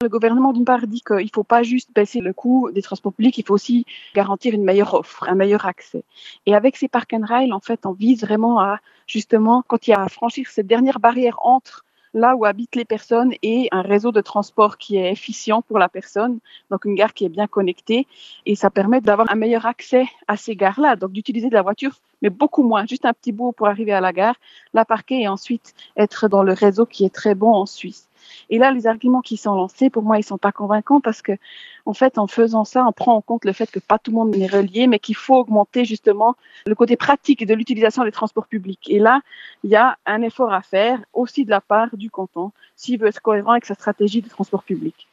Le gouvernement, d'une part, dit qu'il ne faut pas juste baisser le coût des transports publics, il faut aussi garantir une meilleure offre, un meilleur accès. Et avec ces park and rail, en fait, on vise vraiment à, justement, quand il y a à franchir cette dernière barrière entre là où habitent les personnes et un réseau de transport qui est efficient pour la personne, donc une gare qui est bien connectée, et ça permet d'avoir un meilleur accès à ces gares-là, donc d'utiliser de la voiture, mais beaucoup moins, juste un petit bout pour arriver à la gare, la parquer et ensuite être dans le réseau qui est très bon en Suisse. Et là, les arguments qui sont lancés, pour moi, ils sont pas convaincants parce que, en fait, en faisant ça, on prend en compte le fait que pas tout le monde est relié, mais qu'il faut augmenter justement le côté pratique de l'utilisation des transports publics. Et là, il y a un effort à faire aussi de la part du canton s'il veut être cohérent avec sa stratégie de transport public.